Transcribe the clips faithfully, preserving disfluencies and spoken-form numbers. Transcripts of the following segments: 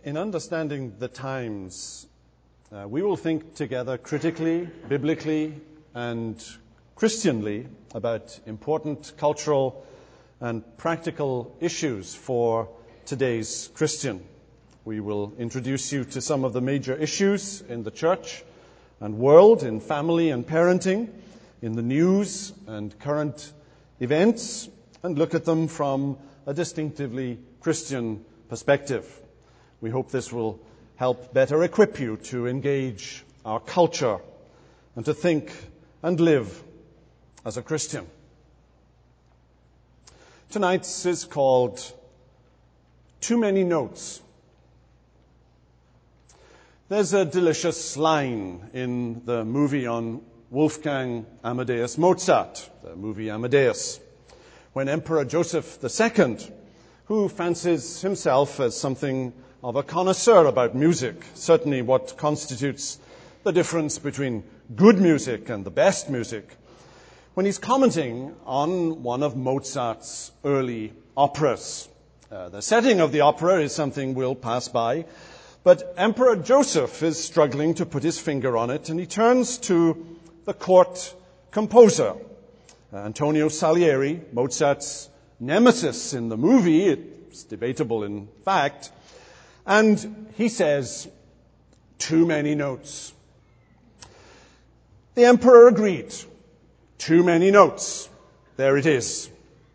In understanding the times, uh, we will think together critically, biblically, and Christianly about important cultural and practical issues for today's Christian. We will introduce you to some of the major issues in the church and world, in family and parenting, in the news and current events, and look at them from a distinctively Christian perspective. We hope this will help better equip you to engage our culture and to think and live as a Christian. Tonight's is called Too Many Notes. There's a delicious line in the movie on Wolfgang Amadeus Mozart, the movie Amadeus, when Emperor Joseph the Second, who fancies himself as something of a connoisseur about music, certainly what constitutes the difference between good music and the best music, when he's commenting on one of Mozart's early operas. Uh, the setting of the opera is something we'll pass by, but Emperor Joseph is struggling to put his finger on it, and he turns to the court composer, uh, Antonio Salieri, Mozart's nemesis in the movie. It's debatable in fact. And he says, too many notes. The emperor agreed. Too many notes. There it is.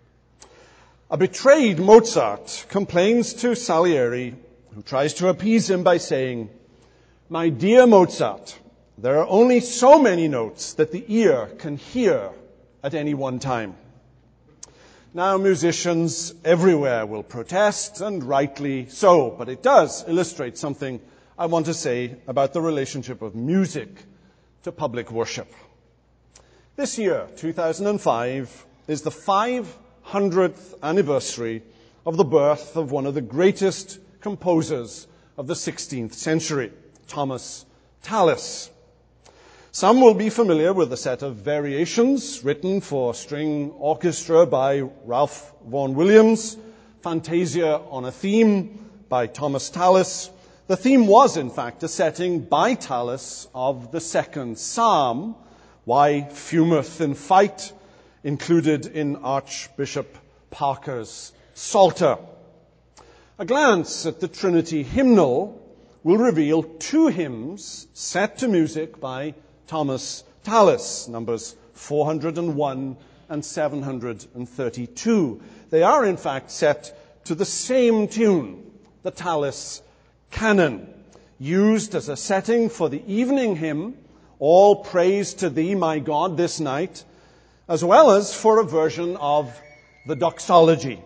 A betrayed Mozart complains to Salieri, who tries to appease him by saying, "My dear Mozart, there are only so many notes that the ear can hear at any one time." Now, musicians everywhere will protest, and rightly so, but it does illustrate something I want to say about the relationship of music to public worship. This year, two thousand five, is the five hundredth anniversary of the birth of one of the greatest composers of the sixteenth century, Thomas Tallis. Some will be familiar with a set of variations written for string orchestra by Ralph Vaughan Williams, Fantasia on a Theme by Thomas Tallis. The theme was, in fact, a setting by Tallis of the second psalm, Why Fumeth in Fight, included in Archbishop Parker's Psalter. A glance at the Trinity hymnal will reveal two hymns set to music by Thomas Tallis, numbers four hundred one and seven hundred thirty-two. They are, in fact, set to the same tune, the Tallis canon, used as a setting for the evening hymn, All Praise to Thee, My God, This Night, as well as for a version of the doxology.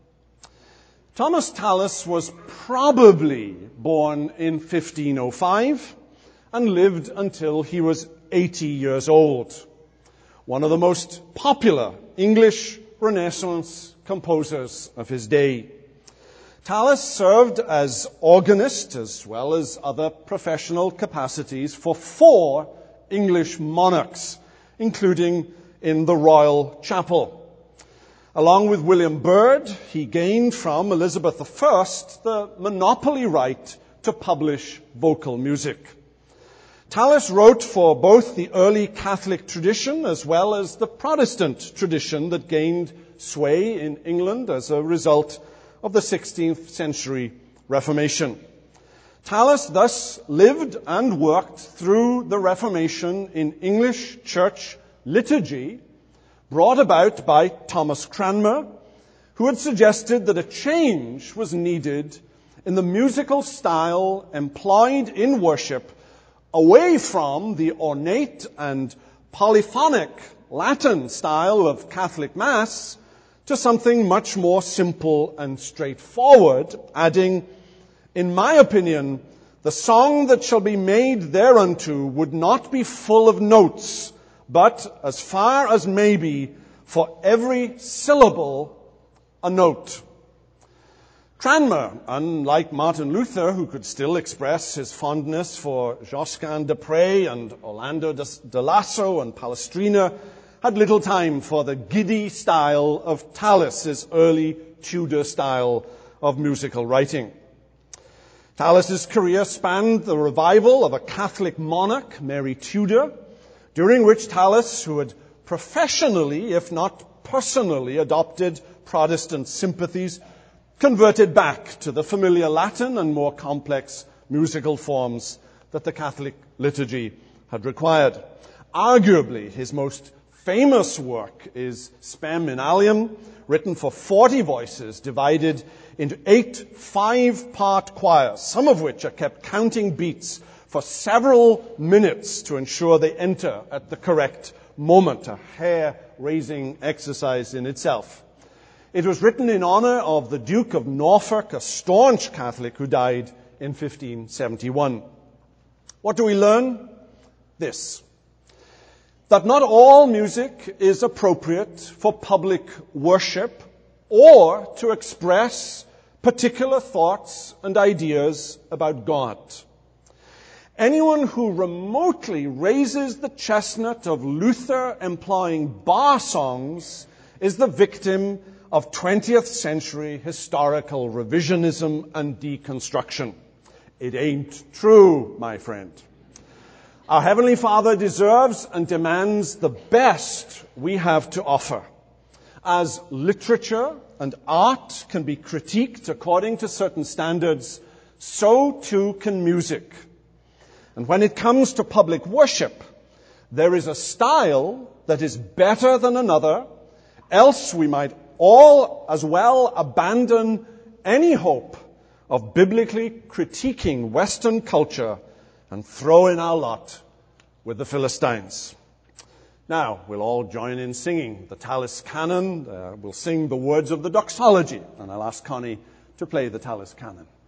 Thomas Tallis was probably born in fifteen oh five and lived until he was eighty years old. One of the most popular English Renaissance composers of his day. Tallis served as organist as well as other professional capacities for four English monarchs, including in the Royal Chapel. Along with William Byrd, he gained from Elizabeth the First the monopoly right to publish vocal music. Tallis wrote for both the early Catholic tradition as well as the Protestant tradition that gained sway in England as a result of the sixteenth century Reformation. Tallis thus lived and worked through the Reformation in English church liturgy, brought about by Thomas Cranmer, who had suggested that a change was needed in the musical style employed in worship, away from the ornate and polyphonic Latin style of Catholic Mass to something much more simple and straightforward, adding, "In my opinion, the song that shall be made thereunto would not be full of notes, but as far as may be, for every syllable a note." Cranmer, unlike Martin Luther, who could still express his fondness for Josquin des Prez and Orlando de Lasso and Palestrina, had little time for the giddy style of Tallis, his early Tudor style of musical writing. Tallis's career spanned the revival of a Catholic monarch, Mary Tudor, during which Tallis, who had professionally, if not personally, adopted Protestant sympathies, converted back to the familiar Latin and more complex musical forms that the Catholic liturgy had required. Arguably, his most famous work is Spem in Alium, written for forty voices, divided into eight five-part choirs, some of which are kept counting beats for several minutes to ensure they enter at the correct moment, a hair-raising exercise in itself. It was written in honor of the Duke of Norfolk, a staunch Catholic who died in fifteen seventy-one. What do we learn? This: that not all music is appropriate for public worship or to express particular thoughts and ideas about God. Anyone who remotely raises the chestnut of Luther employing bar songs is the victim of twentieth century historical revisionism and deconstruction. It ain't true, my friend. Our Heavenly Father deserves and demands the best we have to offer. As literature and art can be critiqued according to certain standards, so too can music. And when it comes to public worship, there is a style that is better than another, else we might all as well abandon any hope of biblically critiquing Western culture and throw in our lot with the Philistines. Now, we'll all join in singing the Tallis Canon. Uh, we'll sing the words of the doxology, and I'll ask Connie to play the Tallis Canon.